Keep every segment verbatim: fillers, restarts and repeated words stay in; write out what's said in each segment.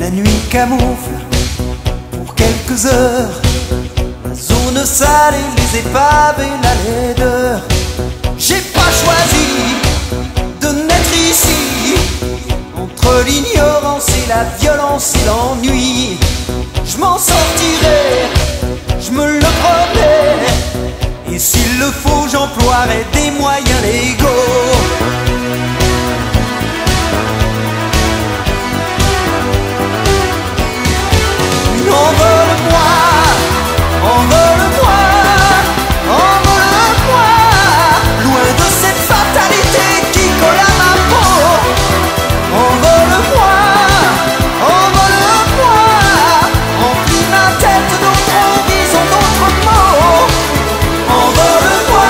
La nuit camoufle pour quelques heures la zone sale et les épaves et la laideur. J'ai pas choisi de naître ici, entre l'ignorance et la violence et l'ennui. Je m'en sortirai, je me le promets, et s'il le faut j'emploierai des moyens légaux. Envole-moi, envole-moi, envole-moi, loin de cette fatalité qui colle à ma peau. Envole-moi, envole-moi, remplis ma tête d'autres horizons, d'autres mots. Envole-moi.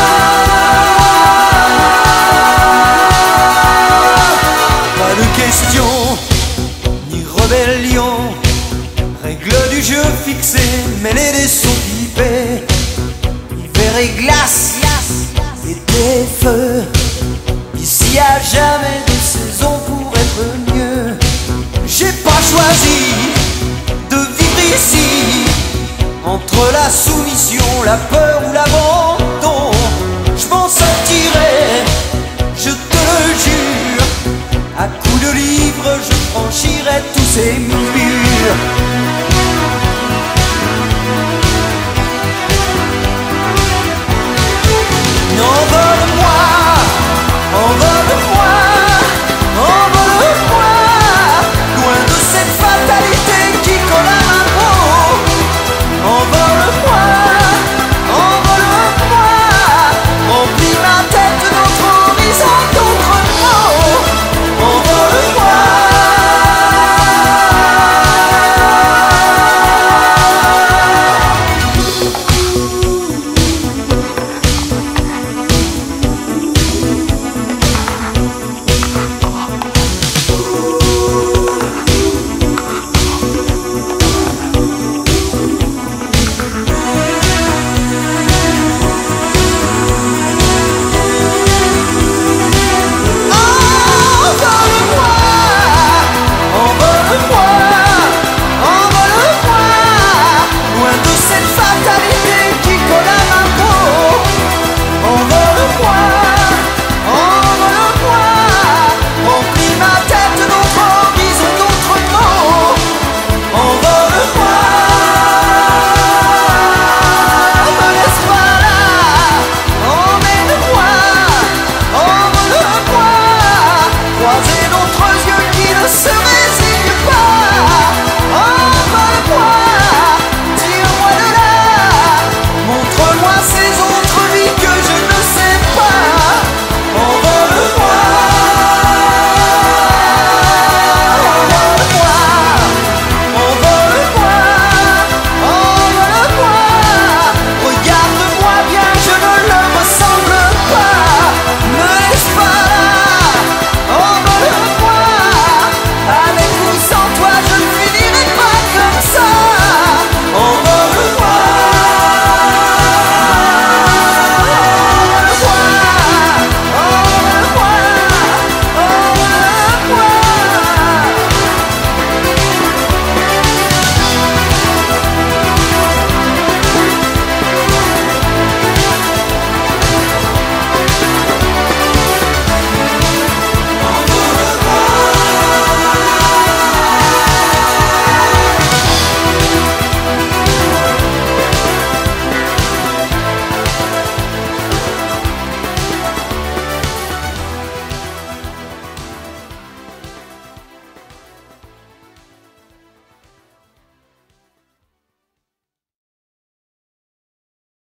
Pas de question, ni rébellion, règle du jeu fixée, mêlée des sons pipés. Hiver et glace, été feu. Ici à jamais de saison pour être mieux. J'ai pas choisi de vivre ici, entre la soumission, la peur ou l'abandon. Je m'en sortirai, je te le jure. À coups de livres, je franchirai tous ces murs.